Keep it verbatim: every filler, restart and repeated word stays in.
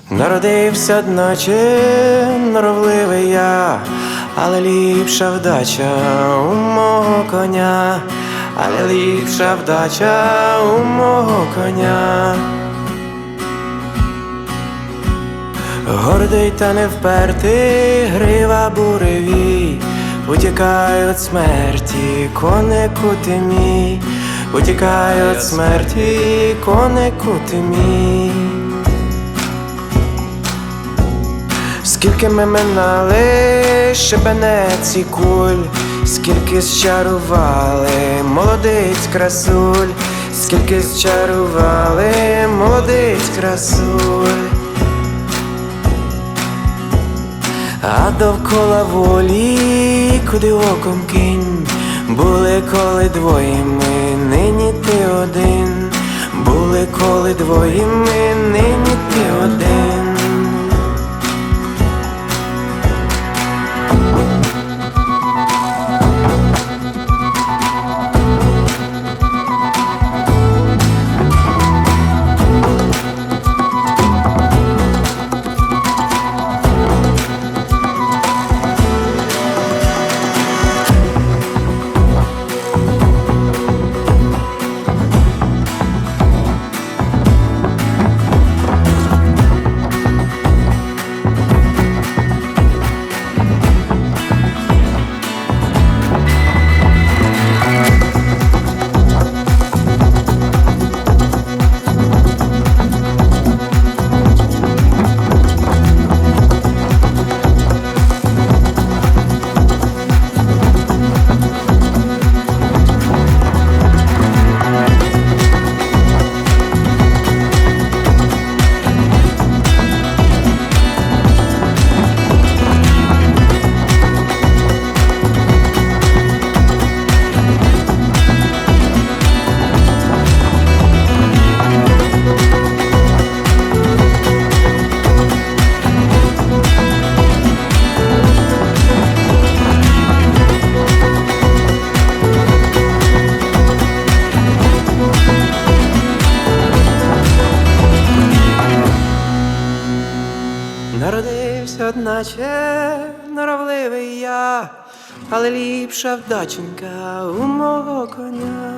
Народився одначе норовливий я, але ліпша вдача у мого коня, але ліпша вдача у мого коня. Гордий та не впертий, грива буревій, утікай від смерті, конику ти мій, утікай від смерті, конику ти мій. Скільки ми минали шибенець і куль, скільки зчарували молодиць красуль, скільки зчарували молодиць красуль. А довкола волі, куди оком кинь, були коли двоє ми, нині ти один, були коли двоє ми, нині ти один. Народився одначе норовливий я, але ліпша вдаченька у мого коня.